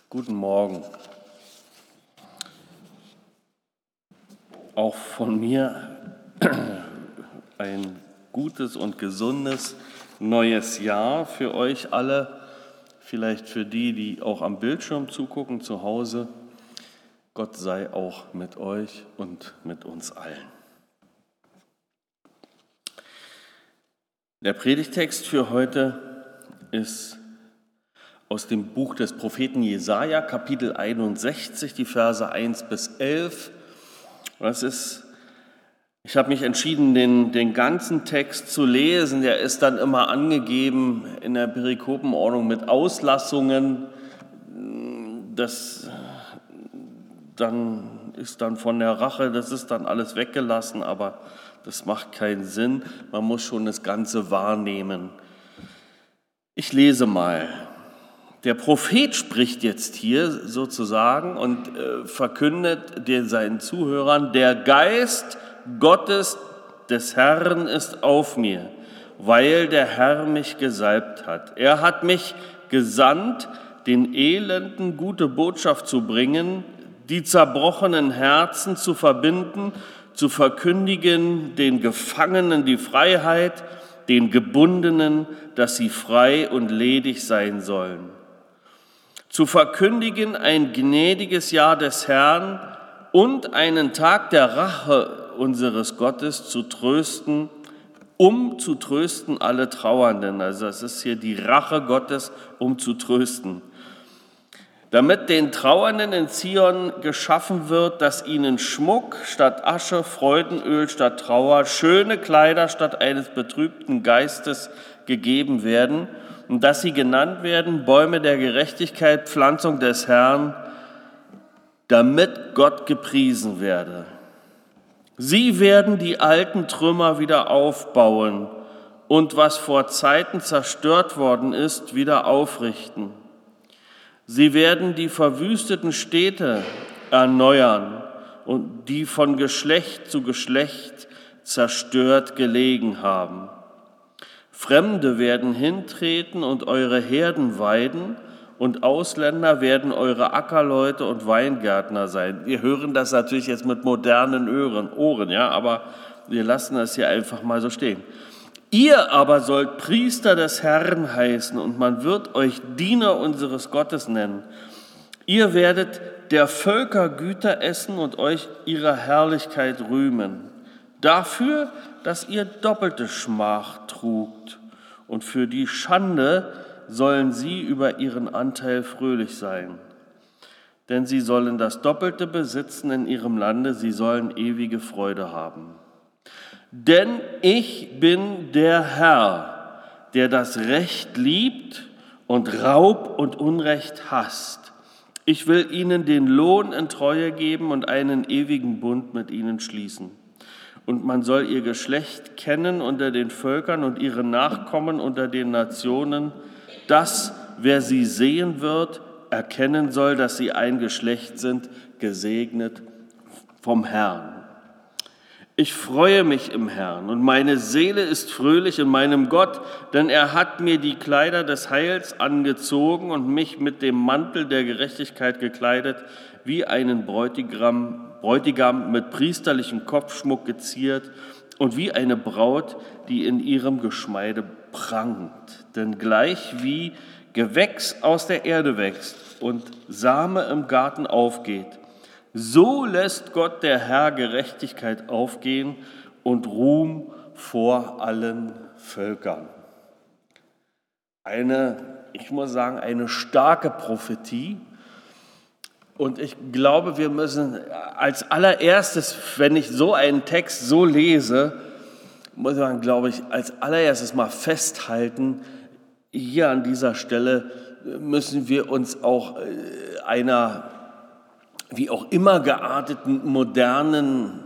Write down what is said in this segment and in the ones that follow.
Guten Morgen. Auch von mir ein gutes und gesundes neues Jahr für euch alle, vielleicht für die, die auch am Bildschirm zugucken zu Hause. Gott sei auch mit euch und mit uns allen. Der Predigtext für heute ist aus dem Buch des Propheten Jesaja, Kapitel 61, die Verse 1 bis 11. Ich habe mich entschieden, den ganzen Text zu lesen. Der ist dann immer angegeben in der Perikopenordnung mit Auslassungen. Das ist dann von der Rache, das ist dann alles weggelassen, aber das macht keinen Sinn. Man muss schon das Ganze wahrnehmen. Ich lese mal. Der Prophet spricht jetzt hier sozusagen und verkündet seinen Zuhörern: Der Geist Gottes des Herrn ist auf mir, weil der Herr mich gesalbt hat. Er hat mich gesandt, den Elenden gute Botschaft zu bringen, die zerbrochenen Herzen zu verbinden, zu verkündigen den Gefangenen die Freiheit, den Gebundenen, dass sie frei und ledig sein sollen. Zu verkündigen ein gnädiges Jahr des Herrn und einen Tag der Rache unseres Gottes zu trösten, um zu trösten alle Trauernden. Also das ist hier die Rache Gottes, um zu trösten. Damit den Trauernden in Zion geschaffen wird, dass ihnen Schmuck statt Asche, Freudenöl statt Trauer, schöne Kleider statt eines betrübten Geistes gegeben werden, und dass sie genannt werden Bäume der Gerechtigkeit, Pflanzung des Herrn, damit Gott gepriesen werde. Sie werden die alten Trümmer wieder aufbauen und was vor Zeiten zerstört worden ist, wieder aufrichten. Sie werden die verwüsteten Städte erneuern und die von Geschlecht zu Geschlecht zerstört gelegen haben. Fremde werden hintreten und eure Herden weiden, und Ausländer werden eure Ackerleute und Weingärtner sein. Wir hören das natürlich jetzt mit modernen Ohren, ja, aber wir lassen das hier einfach mal so stehen. Ihr aber sollt Priester des Herrn heißen, und man wird euch Diener unseres Gottes nennen. Ihr werdet der Völker Güter essen und euch ihrer Herrlichkeit rühmen. Dafür, dass ihr doppelte Schmach trugt, und für die Schande sollen sie über ihren Anteil fröhlich sein. Denn sie sollen das Doppelte besitzen in ihrem Lande, sie sollen ewige Freude haben. Denn ich bin der Herr, der das Recht liebt und Raub und Unrecht hasst. Ich will ihnen den Lohn in Treue geben und einen ewigen Bund mit ihnen schließen. Und man soll ihr Geschlecht kennen unter den Völkern und ihre Nachkommen unter den Nationen, dass, wer sie sehen wird, erkennen soll, dass sie ein Geschlecht sind, gesegnet vom Herrn. Ich freue mich im Herrn, und meine Seele ist fröhlich in meinem Gott, denn er hat mir die Kleider des Heils angezogen und mich mit dem Mantel der Gerechtigkeit gekleidet, wie einen Bräutigam mit priesterlichem Kopfschmuck geziert und wie eine Braut, die in ihrem Geschmeide prangt. Denn gleich wie Gewächs aus der Erde wächst und Same im Garten aufgeht, so lässt Gott der Herr Gerechtigkeit aufgehen und Ruhm vor allen Völkern. Ich muss sagen, eine starke Prophetie. Und ich glaube, wir müssen als allererstes, wenn ich so einen Text so lese, muss man, glaube ich, als allererstes mal festhalten, hier an dieser Stelle müssen wir uns auch einer wie auch immer gearteten modernen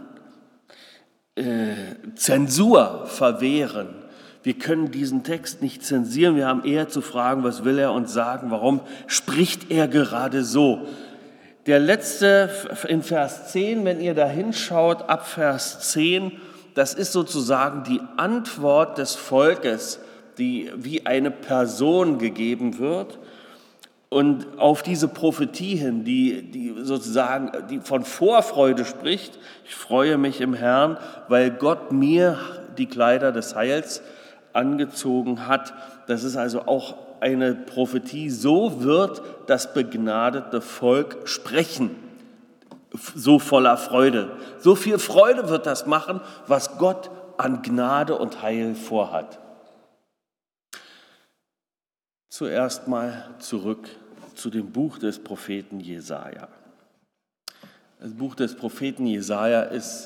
Zensur verwehren. Wir können diesen Text nicht zensieren, wir haben eher zu fragen, was will er uns sagen, warum spricht er gerade so? Der letzte in Vers 10, wenn ihr da hinschaut, ab Vers 10, das ist sozusagen die Antwort des Volkes, die wie eine Person gegeben wird. Und auf diese Prophetie hin, die sozusagen die von Vorfreude spricht, ich freue mich im Herrn, weil Gott mir die Kleider des Heils angezogen hat. Das ist also auch eine Prophetie, so wird das begnadete Volk sprechen, so voller Freude. So viel Freude wird das machen, was Gott an Gnade und Heil vorhat. Zuerst mal zurück zu dem Buch des Propheten Jesaja. Das Buch des Propheten Jesaja ist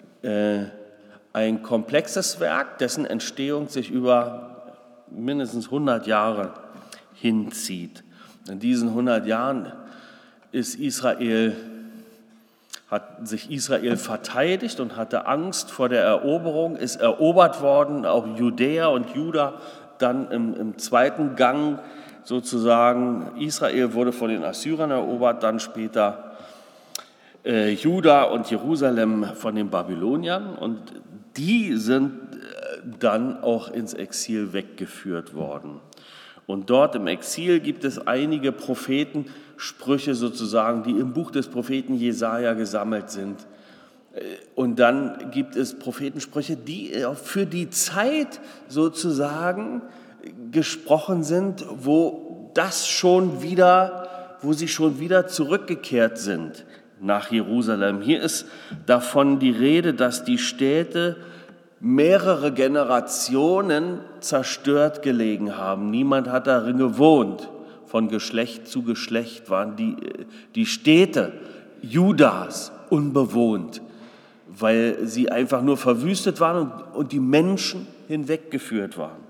ein komplexes Werk, dessen Entstehung sich über mindestens 100 Jahre hinzieht. In diesen 100 Jahren hat sich Israel verteidigt und hatte Angst vor der Eroberung, ist erobert worden, auch Judäa und Juda. Dann im zweiten Gang sozusagen, Israel wurde von den Assyrern erobert, dann später Juda und Jerusalem von den Babyloniern. Und die sind dann auch ins Exil weggeführt worden. Und dort im Exil gibt es einige Prophetensprüche sozusagen, die im Buch des Propheten Jesaja gesammelt sind. Und dann gibt es Prophetensprüche, die für die Zeit sozusagen gesprochen sind, wo sie schon wieder zurückgekehrt sind nach Jerusalem. Hier ist davon die Rede, dass die Städte mehrere Generationen zerstört gelegen haben. Niemand hat darin gewohnt. Von Geschlecht zu Geschlecht waren die Städte Judas unbewohnt, weil sie einfach nur verwüstet waren und die Menschen hinweggeführt waren.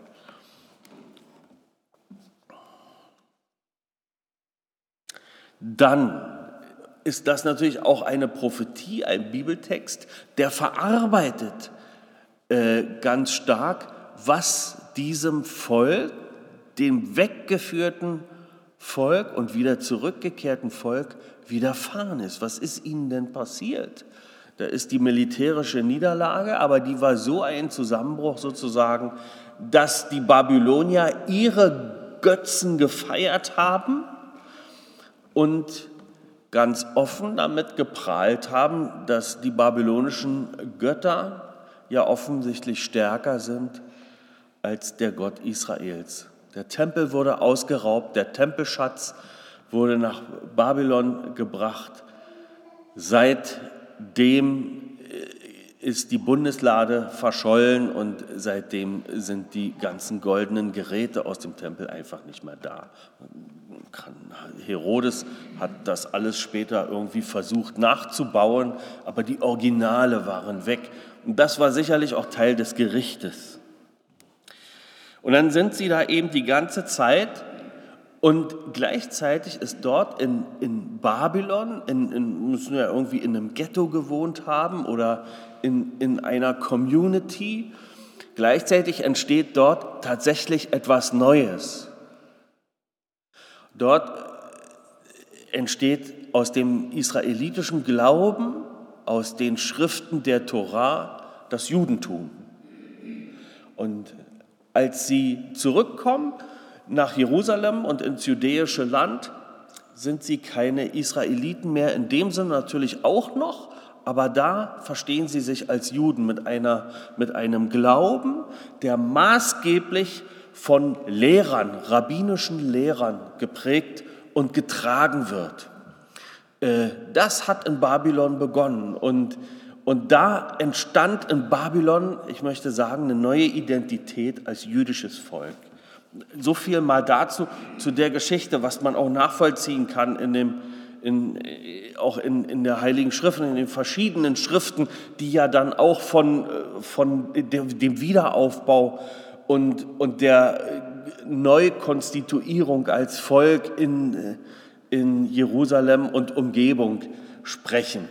Dann ist das natürlich auch eine Prophetie, ein Bibeltext, der verarbeitet ganz stark, was diesem Volk, dem weggeführten Volk und wieder zurückgekehrten Volk widerfahren ist. Was ist ihnen denn passiert? Da ist die militärische Niederlage, aber die war so ein Zusammenbruch sozusagen, dass die Babylonier ihre Götzen gefeiert haben und ganz offen damit geprahlt haben, dass die babylonischen Götter ja offensichtlich stärker sind als der Gott Israels. Der Tempel wurde ausgeraubt, der Tempelschatz wurde nach Babylon gebracht. Seitdem ist die Bundeslade verschollen und seitdem sind die ganzen goldenen Geräte aus dem Tempel einfach nicht mehr da. Herodes hat das alles später irgendwie versucht nachzubauen, aber die Originale waren weg. Und das war sicherlich auch Teil des Gerichtes. Und dann sind sie da eben die ganze Zeit und gleichzeitig ist dort in Babylon, müssen ja irgendwie in einem Ghetto gewohnt haben oder in einer Community, gleichzeitig entsteht dort tatsächlich etwas Neues. Dort entsteht aus dem israelitischen Glauben, aus den Schriften der Tora, das Judentum. Und als sie zurückkommen nach Jerusalem und ins judäische Land, sind sie keine Israeliten mehr, in dem Sinne natürlich auch noch, aber da verstehen sie sich als Juden mit einem Glauben, der maßgeblich von Lehrern, rabbinischen Lehrern geprägt und getragen wird. Das hat in Babylon begonnen und da entstand in Babylon, ich möchte sagen, eine neue Identität als jüdisches Volk. So viel mal dazu, zu der Geschichte, was man auch nachvollziehen kann auch in der Heiligen Schrift, in den verschiedenen Schriften, die ja dann auch von dem Wiederaufbau und der Neukonstituierung als Volk in Jerusalem und Umgebung sprechen.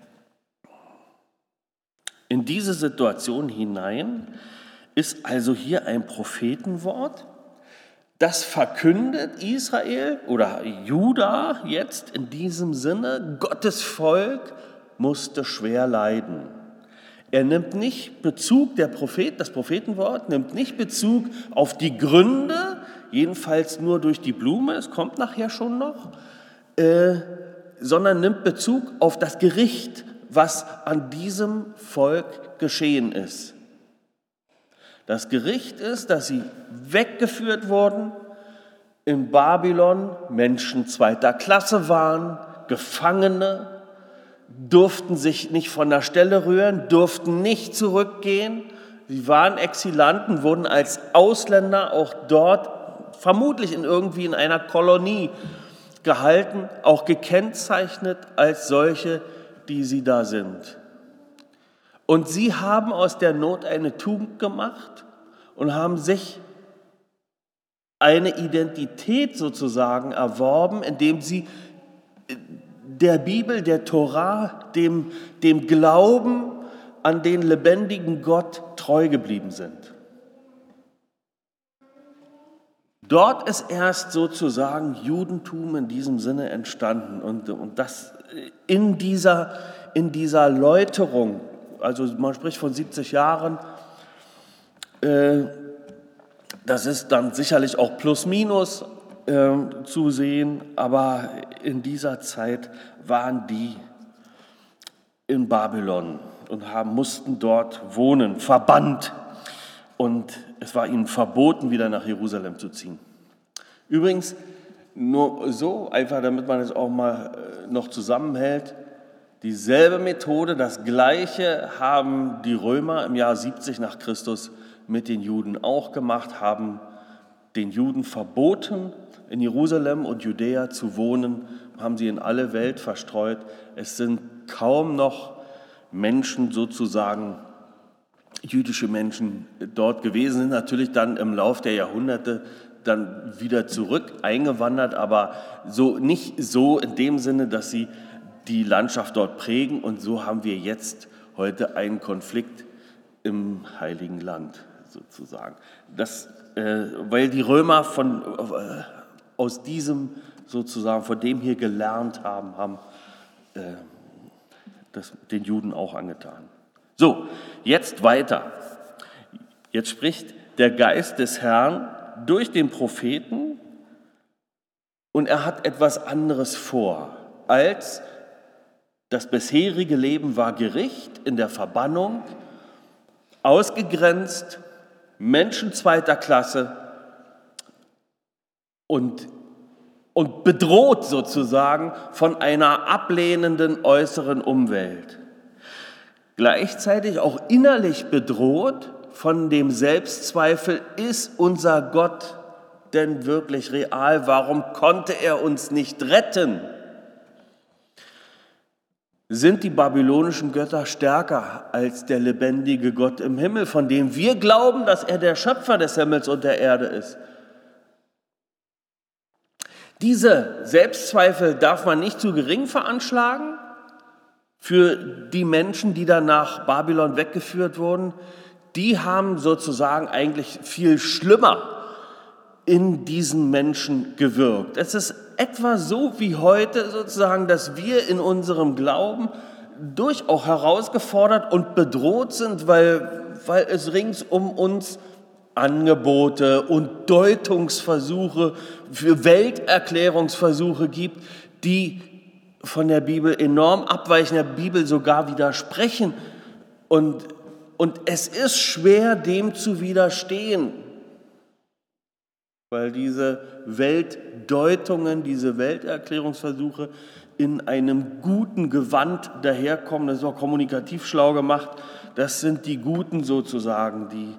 In diese Situation hinein ist also hier ein Prophetenwort, das verkündet Israel oder Juda jetzt in diesem Sinne, Gottes Volk musste schwer leiden. Er nimmt nicht Bezug, das Prophetenwort nimmt nicht Bezug auf die Gründe jedenfalls nur durch die Blume, es kommt nachher schon noch, sondern nimmt Bezug auf das Gericht, was an diesem Volk geschehen ist. Das Gericht ist, dass sie weggeführt wurden, in Babylon Menschen zweiter Klasse waren, Gefangene, durften sich nicht von der Stelle rühren, durften nicht zurückgehen. Sie waren Exilanten, wurden als Ausländer auch dort, vermutlich irgendwie in einer Kolonie gehalten, auch gekennzeichnet als solche, die sie da sind. Und sie haben aus der Not eine Tugend gemacht und haben sich eine Identität sozusagen erworben, indem sie der Bibel, der Torah, dem Glauben an den lebendigen Gott treu geblieben sind. Dort ist erst sozusagen Judentum in diesem Sinne entstanden und das in dieser Läuterung, also man spricht von 70 Jahren, das ist dann sicherlich auch plus minus zu sehen, aber in dieser Zeit waren die in Babylon und mussten dort wohnen, verbannt. Und es war ihnen verboten, wieder nach Jerusalem zu ziehen. Übrigens, nur so, einfach damit man es auch mal noch zusammenhält, dieselbe Methode, das Gleiche haben die Römer im Jahr 70 nach Christus mit den Juden auch gemacht, haben den Juden verboten, in Jerusalem und Judäa zu wohnen, haben sie in alle Welt verstreut. Es sind kaum noch Menschen sozusagen, jüdische Menschen dort gewesen, sind natürlich dann im Lauf der Jahrhunderte dann wieder zurück eingewandert, aber nicht so in dem Sinne, dass sie die Landschaft dort prägen. Und so haben wir jetzt heute einen Konflikt im Heiligen Land sozusagen. Weil die Römer aus diesem sozusagen, von dem hier gelernt haben das den Juden auch angetan. So, jetzt weiter. Jetzt spricht der Geist des Herrn durch den Propheten und er hat etwas anderes vor, als das bisherige Leben war Gericht in der Verbannung, ausgegrenzt, Menschen zweiter Klasse und bedroht sozusagen von einer ablehnenden äußeren Umwelt. Gleichzeitig auch innerlich bedroht von dem Selbstzweifel, ist unser Gott denn wirklich real? Warum konnte er uns nicht retten? Sind die babylonischen Götter stärker als der lebendige Gott im Himmel, von dem wir glauben, dass er der Schöpfer des Himmels und der Erde ist? Diese Selbstzweifel darf man nicht zu gering veranschlagen für die Menschen, die dann nach Babylon weggeführt wurden. Die haben sozusagen eigentlich viel schlimmer in diesen Menschen gewirkt. Es ist etwa so wie heute sozusagen, dass wir in unserem Glauben durchaus herausgefordert und bedroht sind, weil es rings um uns Angebote und Deutungsversuche, für Welterklärungsversuche gibt, die von der Bibel enorm abweichen, der Bibel sogar widersprechen. Und es ist schwer, dem zu widerstehen, weil diese Weltdeutungen, diese Welterklärungsversuche in einem guten Gewand daherkommen. Das ist auch kommunikativ schlau gemacht. Das sind die Guten sozusagen, die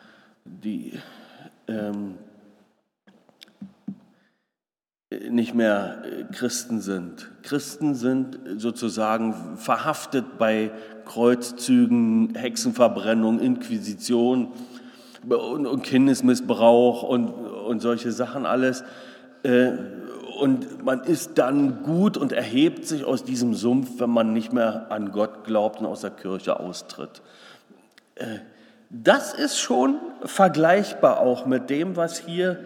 nicht mehr Christen sind. Christen sind sozusagen verhaftet bei Kreuzzügen, Hexenverbrennung, Inquisition und Kindesmissbrauch und solche Sachen alles. Und man ist dann gut und erhebt sich aus diesem Sumpf, wenn man nicht mehr an Gott glaubt und aus der Kirche austritt. Das ist schon vergleichbar auch mit dem, was hier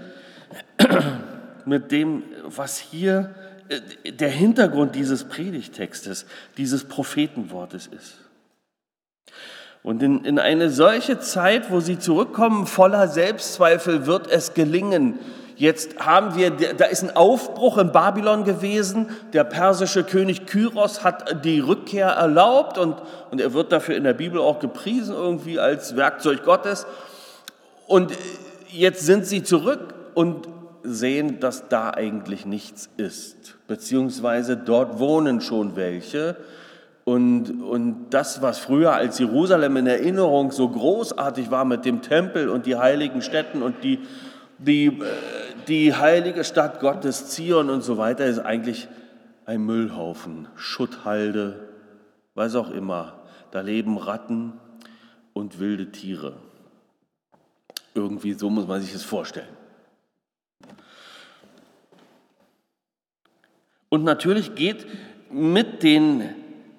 der Hintergrund dieses Predigtextes, dieses Prophetenwortes ist. Und in eine solche Zeit, wo sie zurückkommen, voller Selbstzweifel, wird es gelingen, Jetzt haben wir, da ist ein Aufbruch in Babylon gewesen. Der persische König Kyros hat die Rückkehr erlaubt und er wird dafür in der Bibel auch gepriesen irgendwie als Werkzeug Gottes. Und jetzt sind sie zurück und sehen, dass da eigentlich nichts ist, beziehungsweise dort wohnen schon welche. Und das, was früher als Jerusalem in Erinnerung so großartig war mit dem Tempel und die heiligen Stätten und die heilige Stadt Gottes, Zion und so weiter, ist eigentlich ein Müllhaufen, Schutthalde, was auch immer. Da leben Ratten und wilde Tiere. Irgendwie so muss man sich das vorstellen. Und natürlich geht mit den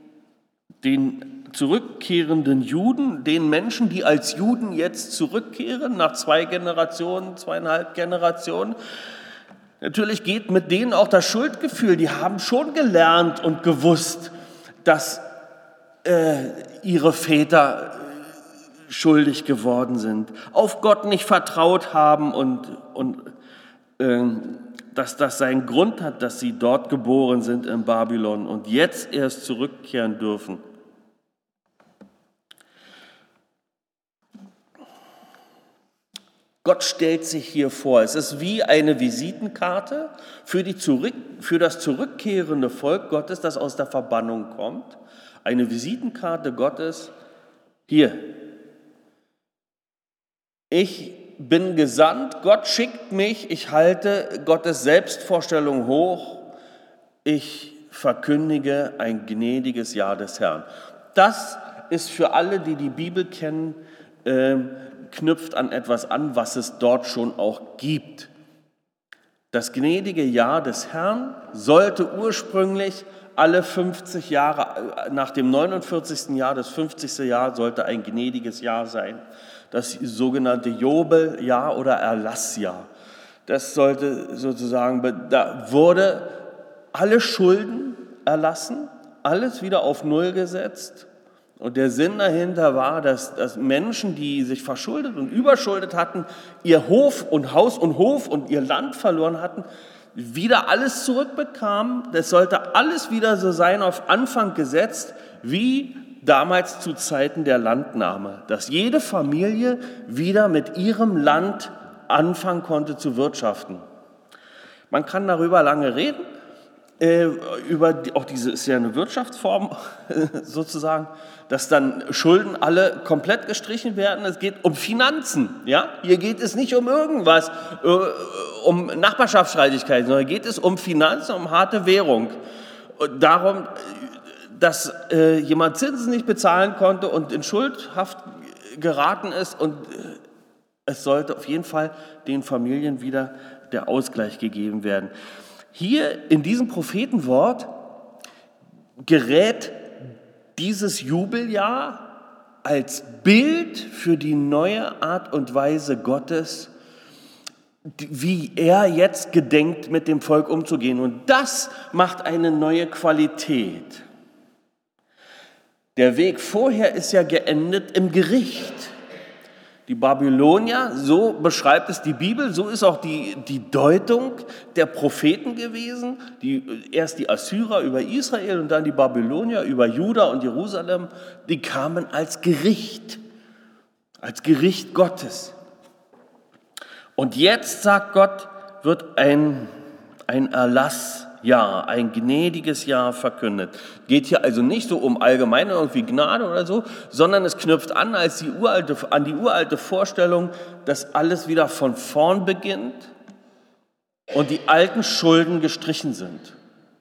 zurückkehrenden Juden, den Menschen, die als Juden jetzt zurückkehren, nach 2,5 Generationen, natürlich geht mit denen auch das Schuldgefühl. Die haben schon gelernt und gewusst, dass ihre Väter schuldig geworden sind, auf Gott nicht vertraut haben und dass das seinen Grund hat, dass sie dort geboren sind in Babylon und jetzt erst zurückkehren dürfen. Gott stellt sich hier vor, es ist wie eine Visitenkarte für das zurückkehrende Volk Gottes, das aus der Verbannung kommt. Eine Visitenkarte Gottes, hier, ich bin gesandt, Gott schickt mich, ich halte Gottes Selbstvorstellung hoch, ich verkündige ein gnädiges Jahr des Herrn. Das ist für alle, die die Bibel kennen, knüpft an etwas an, was es dort schon auch gibt. Das gnädige Jahr des Herrn sollte ursprünglich alle 50 Jahre, nach dem 49. Jahr, das 50. Jahr sollte ein gnädiges Jahr sein. Das sogenannte Jobeljahr oder Erlassjahr. Das sollte sozusagen, da wurde alle Schulden erlassen, alles wieder auf Null gesetzt. Und der Sinn dahinter war, dass Menschen, die sich verschuldet und überschuldet hatten, ihr Hof und Haus und Hof und ihr Land verloren hatten, wieder alles zurückbekamen. Das sollte alles wieder so sein, auf Anfang gesetzt, wie damals zu Zeiten der Landnahme, dass jede Familie wieder mit ihrem Land anfangen konnte zu wirtschaften. Man kann darüber lange reden, auch diese ist ja eine Wirtschaftsform sozusagen, dass dann Schulden alle komplett gestrichen werden. Es geht um Finanzen, ja? Hier geht es nicht um irgendwas, um Nachbarschaftsstreitigkeiten, sondern geht es um Finanzen, um harte Währung. Und darum, dass jemand Zinsen nicht bezahlen konnte und in Schuldhaft geraten ist und es sollte auf jeden Fall den Familien wieder der Ausgleich gegeben werden. Hier in diesem Prophetenwort gerät dieses Jubeljahr als Bild für die neue Art und Weise Gottes, wie er jetzt gedenkt, mit dem Volk umzugehen. Und das macht eine neue Qualität. Der Weg vorher ist ja geendet im Gericht. Die Babylonier, so beschreibt es die Bibel, so ist auch die Deutung der Propheten gewesen. Erst die Assyrer über Israel und dann die Babylonier über Juda und Jerusalem, die kamen als Gericht Gottes. Und jetzt, sagt Gott, wird ein Erlassjahr, ein gnädiges Jahr verkündet. Geht hier also nicht so um allgemeine irgendwie Gnade oder so, sondern es knüpft an an die uralte Vorstellung, dass alles wieder von vorn beginnt und die alten Schulden gestrichen sind.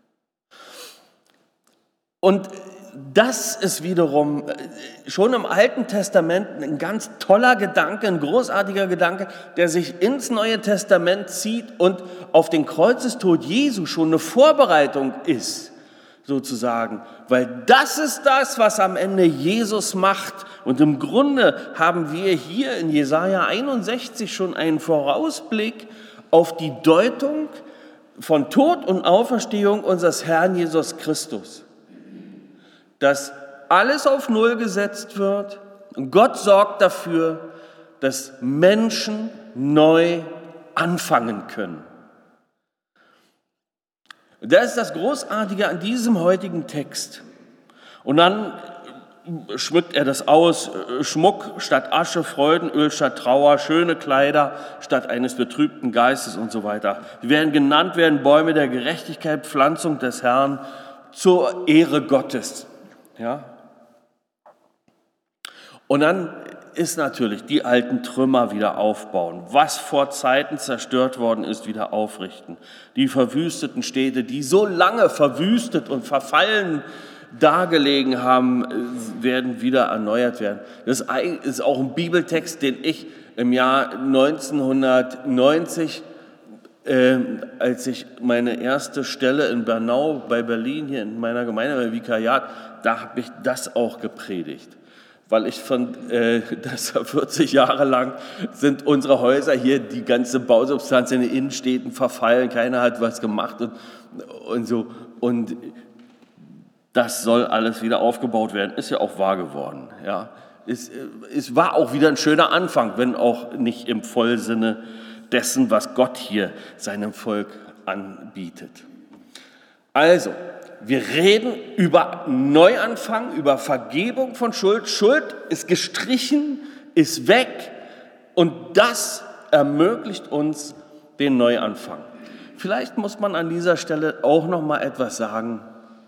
Und das ist wiederum schon im Alten Testament ein ganz toller Gedanke, ein großartiger Gedanke, der sich ins Neue Testament zieht und auf den Kreuzestod Jesu schon eine Vorbereitung ist, sozusagen. Weil das ist das, was am Ende Jesus macht. Und im Grunde haben wir hier in Jesaja 61 schon einen Vorausblick auf die Deutung von Tod und Auferstehung unseres Herrn Jesus Christus. Dass alles auf Null gesetzt wird und Gott sorgt dafür, dass Menschen neu anfangen können. Das ist das Großartige an diesem heutigen Text. Und dann schmückt er das aus: Schmuck statt Asche, Freudenöl statt Trauer, schöne Kleider statt eines betrübten Geistes und so weiter. Die werden genannt werden Bäume der Gerechtigkeit, Pflanzung des Herrn zur Ehre Gottes. Ja? Und dann ist natürlich die alten Trümmer wieder aufbauen, was vor Zeiten zerstört worden ist, wieder aufrichten. Die verwüsteten Städte, die so lange verwüstet und verfallen dargelegen haben, werden wieder erneuert werden. Das ist auch ein Bibeltext, den ich im Jahr 1990, als ich meine erste Stelle in Bernau bei Berlin hier in meiner Gemeinde, bei Vikariat, da habe ich das auch gepredigt. Weil ich fand, dass 40 Jahre lang sind unsere Häuser hier, die ganze Bausubstanz in den Innenstädten verfallen, keiner hat was gemacht und so. Und das soll alles wieder aufgebaut werden, ist ja auch wahr geworden. Ja. Es war auch wieder ein schöner Anfang, wenn auch nicht im Vollsinne dessen, was Gott hier seinem Volk anbietet. Also, wir reden über Neuanfang, über Vergebung von Schuld. Schuld ist gestrichen, ist weg und das ermöglicht uns den Neuanfang. Vielleicht muss man an dieser Stelle auch noch mal etwas sagen.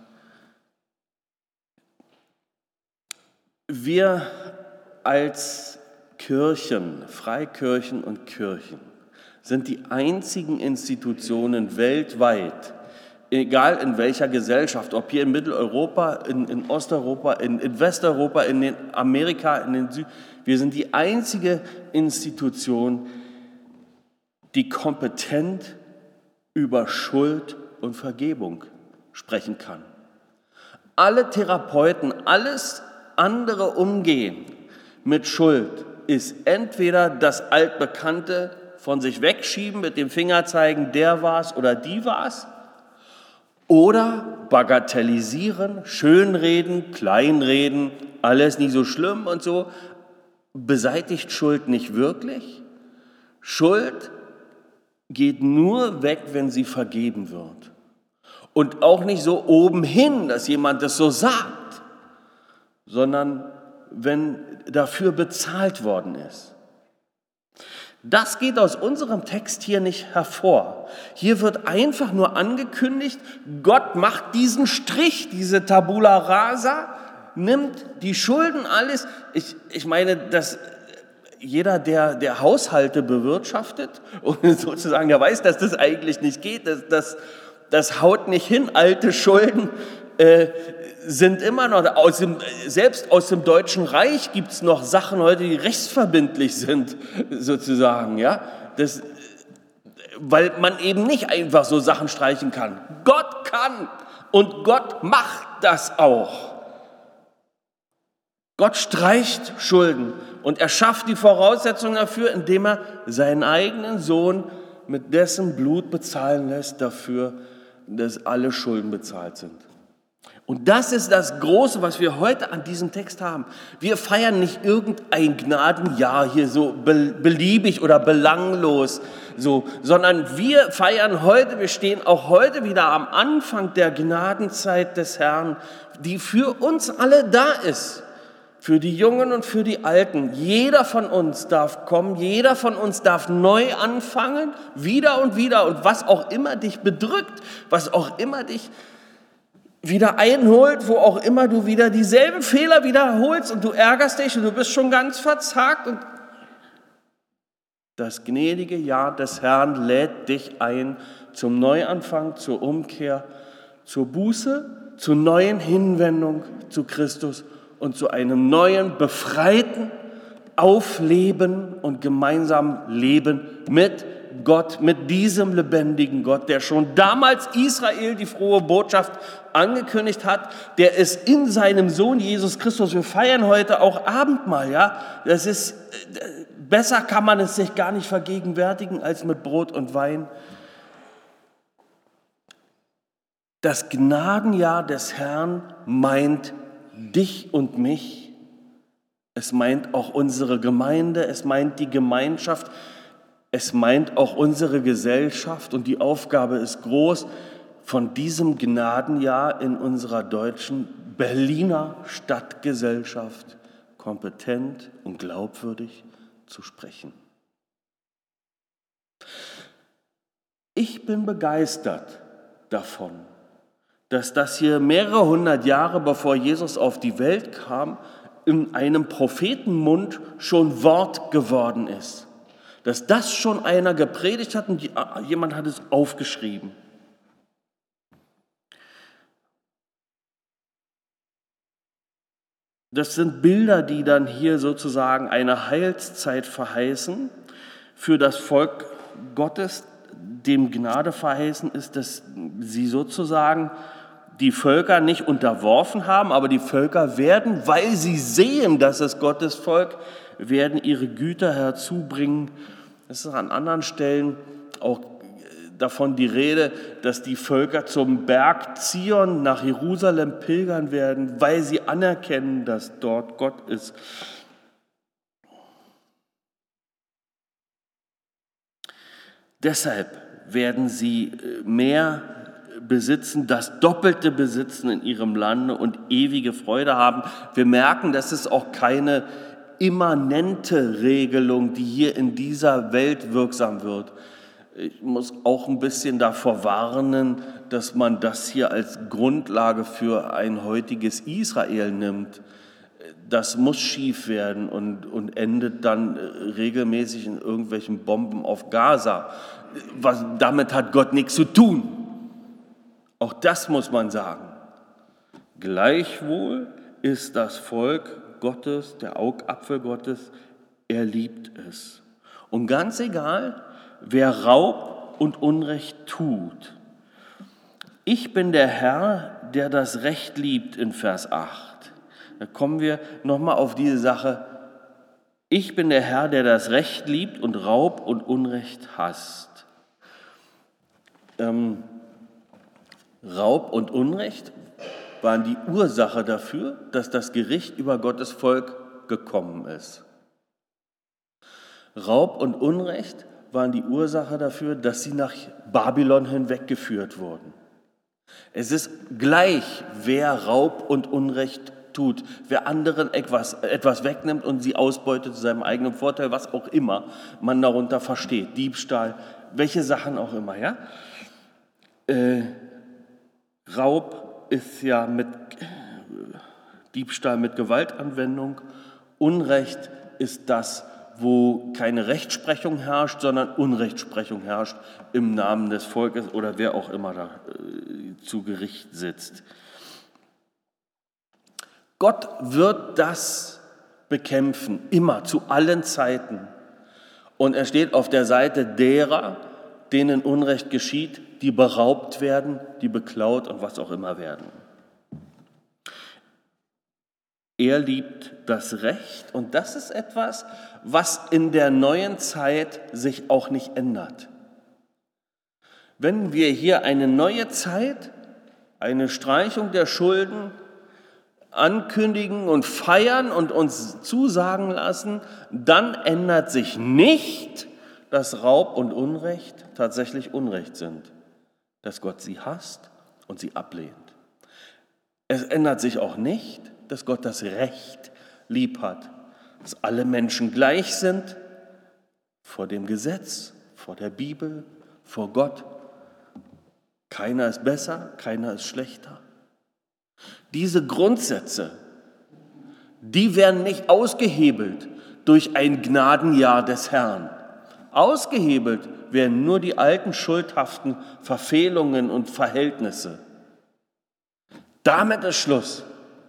Wir als Kirchen, Freikirchen und Kirchen, sind die einzigen Institutionen weltweit, egal in welcher Gesellschaft, ob hier in Mitteleuropa, in Osteuropa, in Westeuropa, in Amerika, wir sind die einzige Institution, die kompetent über Schuld und Vergebung sprechen kann. Alle Therapeuten, alles andere Umgehen mit Schuld ist entweder das Altbekannte von sich wegschieben, mit dem Finger zeigen, der war's oder die war's, oder bagatellisieren, schönreden, kleinreden, alles nicht so schlimm und so. Beseitigt Schuld nicht wirklich? Schuld geht nur weg, wenn sie vergeben wird. Und auch nicht so oben hin, dass jemand das so sagt, sondern wenn dafür bezahlt worden ist. Das geht aus unserem Text hier nicht hervor. Hier wird einfach nur angekündigt, Gott macht diesen Strich, diese Tabula rasa, nimmt die Schulden alles. Ich meine, dass jeder, der Haushalte bewirtschaftet und sozusagen, der weiß, dass das eigentlich nicht geht, das haut nicht hin. Alte Schulden sind immer noch, selbst aus dem Deutschen Reich gibt es noch Sachen heute, die rechtsverbindlich sind, sozusagen, ja, weil man eben nicht einfach so Sachen streichen kann. Gott kann und Gott macht das auch. Gott streicht Schulden und er schafft die Voraussetzungen dafür, indem er seinen eigenen Sohn mit dessen Blut bezahlen lässt dafür, dass alle Schulden bezahlt sind. Und das ist das Große, was wir heute an diesem Text haben. Wir feiern nicht irgendein Gnadenjahr hier so beliebig oder belanglos, so, sondern wir feiern heute, wir stehen auch heute wieder am Anfang der Gnadenzeit des Herrn, die für uns alle da ist. Für die Jungen und für die Alten. Jeder von uns darf kommen, jeder von uns darf neu anfangen, wieder und wieder. Und was auch immer dich bedrückt, was auch immer dich wieder einholt, wo auch immer du wieder dieselben Fehler wiederholst und du ärgerst dich und du bist schon ganz verzagt. Und das gnädige Jahr des Herrn lädt dich ein zum Neuanfang, zur Umkehr, zur Buße, zur neuen Hinwendung zu Christus und zu einem neuen, befreiten Aufleben und gemeinsamen Leben mit Gott, mit diesem lebendigen Gott, der schon damals Israel die frohe Botschaft angekündigt hat, der es in seinem Sohn Jesus Christus, wir feiern heute auch Abendmahl, ja, das ist, besser kann man es sich gar nicht vergegenwärtigen als mit Brot und Wein. Das Gnadenjahr des Herrn meint dich und mich, es meint auch unsere Gemeinde, es meint die Gemeinschaft, Es meint auch unsere Gesellschaft und die Aufgabe ist groß, von diesem Gnadenjahr in unserer deutschen Berliner Stadtgesellschaft kompetent und glaubwürdig zu sprechen. Ich bin begeistert davon, dass das hier mehrere hundert Jahre bevor Jesus auf die Welt kam, in einem Prophetenmund schon Wort geworden ist. Dass das schon einer gepredigt hat und jemand hat es aufgeschrieben. Das sind Bilder, die dann hier sozusagen eine Heilszeit verheißen für das Volk Gottes, dem Gnade verheißen ist, dass sie sozusagen die Völker nicht unterworfen haben, aber die Völker werden, weil sie sehen, dass es Gottes Volk, werden ihre Güter herzubringen. Es ist an anderen Stellen auch davon die Rede, dass die Völker zum Berg Zion nach Jerusalem pilgern werden, weil sie anerkennen, dass dort Gott ist. Deshalb werden sie mehr besitzen, das Doppelte besitzen in ihrem Lande und ewige Freude haben. Wir merken, dass es auch keine immanente Regelung, die hier in dieser Welt wirksam wird. Ich muss auch ein bisschen davor warnen, dass man das hier als Grundlage für ein heutiges Israel nimmt. Das muss schief werden und endet dann regelmäßig in irgendwelchen Bomben auf Gaza. Damit hat Gott nichts zu tun. Auch das muss man sagen. Gleichwohl ist das Volk Gottes, der Augapfel Gottes, er liebt es. Und ganz egal, wer Raub und Unrecht tut. Ich bin der Herr, der das Recht liebt, in Vers 8. Da kommen wir nochmal auf diese Sache. Ich bin der Herr, der das Recht liebt und Raub und Unrecht hasst. Raub und Unrecht waren die Ursache dafür, dass das Gericht über Gottes Volk gekommen ist. Raub und Unrecht waren die Ursache dafür, dass sie nach Babylon hinweggeführt wurden. Es ist gleich, wer Raub und Unrecht tut, wer anderen etwas wegnimmt und sie ausbeutet zu seinem eigenen Vorteil, was auch immer man darunter versteht, Diebstahl, welche Sachen auch immer, ja? Raub ist ja mit Diebstahl mit Gewaltanwendung, Unrecht ist das, wo keine Rechtsprechung herrscht, sondern Unrechtsprechung herrscht im Namen des Volkes oder wer auch immer da zu Gericht sitzt. Gott wird das bekämpfen, immer, zu allen Zeiten. Und er steht auf der Seite derer, denen Unrecht geschieht, die beraubt werden, die beklaut und was auch immer werden. Er liebt das Recht und das ist etwas, was in der neuen Zeit sich auch nicht ändert. Wenn wir hier eine neue Zeit, eine Streichung der Schulden ankündigen und feiern und uns zusagen lassen, dann ändert sich nicht, dass Raub und Unrecht tatsächlich Unrecht sind, dass Gott sie hasst und sie ablehnt. Es ändert sich auch nicht, dass Gott das Recht lieb hat, dass alle Menschen gleich sind vor dem Gesetz, vor der Bibel, vor Gott. Keiner ist besser, keiner ist schlechter. Diese Grundsätze, die werden nicht ausgehebelt durch ein Gnadenjahr des Herrn. Ausgehebelt werden nur die alten schuldhaften Verfehlungen und Verhältnisse. Damit ist Schluss.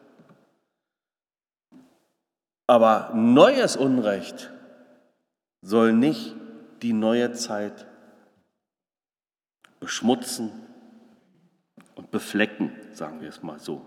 Aber neues Unrecht soll nicht die neue Zeit beschmutzen und beflecken, sagen wir es mal so.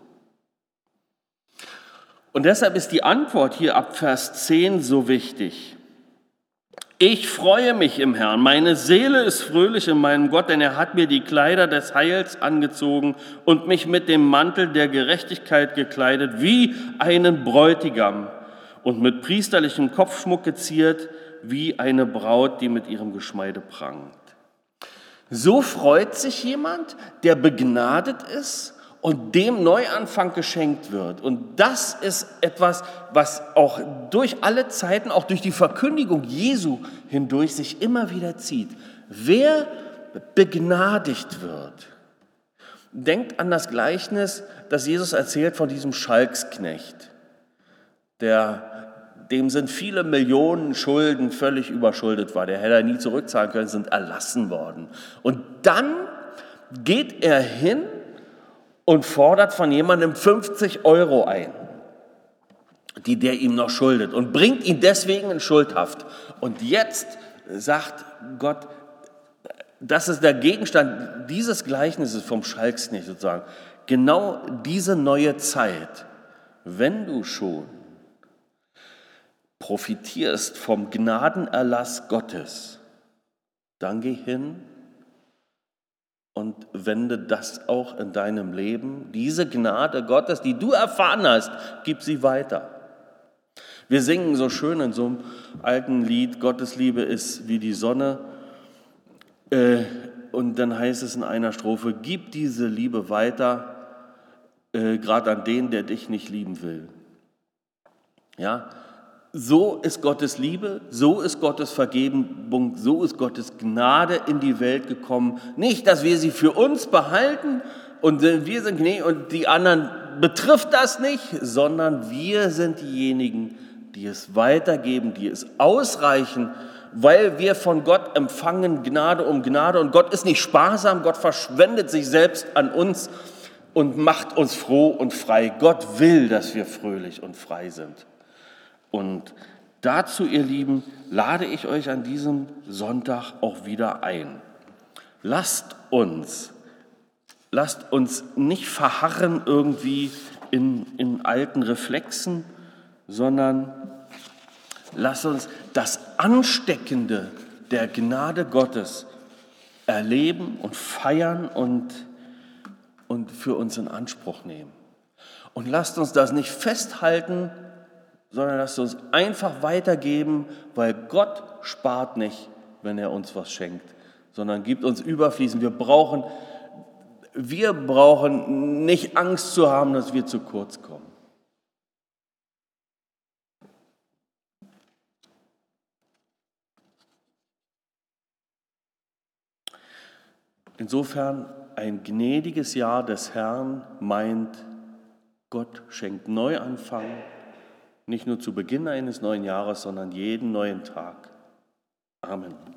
Und deshalb ist die Antwort hier ab Vers 10 so wichtig. Ich freue mich im Herrn, meine Seele ist fröhlich in meinem Gott, denn er hat mir die Kleider des Heils angezogen und mich mit dem Mantel der Gerechtigkeit gekleidet, wie einen Bräutigam und mit priesterlichem Kopfschmuck geziert, wie eine Braut, die mit ihrem Geschmeide prangt. So freut sich jemand, der begnadet ist und dem Neuanfang geschenkt wird. Und das ist etwas, was auch durch alle Zeiten, auch durch die Verkündigung Jesu hindurch sich immer wieder zieht. Wer begnadigt wird. Denkt an das Gleichnis, das Jesus erzählt von diesem Schalksknecht. Dem sind viele Millionen Schulden völlig überschuldet war. Der hätte nie zurückzahlen können, sind erlassen worden. Und dann geht er hin und fordert von jemandem 50 € ein, die der ihm noch schuldet, und bringt ihn deswegen in Schuldhaft. Und jetzt sagt Gott, das ist der Gegenstand dieses Gleichnisses vom Schalksknecht sozusagen. Genau diese neue Zeit, wenn du schon profitierst vom Gnadenerlass Gottes, dann geh hin und wende das auch in deinem Leben. Diese Gnade Gottes, die du erfahren hast, gib sie weiter. Wir singen so schön in so einem alten Lied, Gottes Liebe ist wie die Sonne. Und dann heißt es in einer Strophe, gib diese Liebe weiter, gerade an den, der dich nicht lieben will. Ja, so ist Gottes Liebe, so ist Gottes Vergebung, so ist Gottes Gnade in die Welt gekommen. Nicht, dass wir sie für uns behalten und wir sind gnädig und die anderen betrifft das nicht, sondern wir sind diejenigen, die es weitergeben, die es ausreichen, weil wir von Gott empfangen Gnade um Gnade. Und Gott ist nicht sparsam, Gott verschwendet sich selbst an uns und macht uns froh und frei. Gott will, dass wir fröhlich und frei sind. Und dazu, ihr Lieben, lade ich euch an diesem Sonntag auch wieder ein. Lasst uns nicht verharren irgendwie in alten Reflexen, sondern lasst uns das Ansteckende der Gnade Gottes erleben und feiern und für uns in Anspruch nehmen. Und lasst uns das nicht festhalten, sondern lasst uns einfach weitergeben, weil Gott spart nicht, wenn er uns was schenkt, sondern gibt uns überfließend. Wir brauchen nicht Angst zu haben, dass wir zu kurz kommen. Insofern ein gnädiges Jahr des Herrn meint, Gott schenkt Neuanfang, nicht nur zu Beginn eines neuen Jahres, sondern jeden neuen Tag. Amen.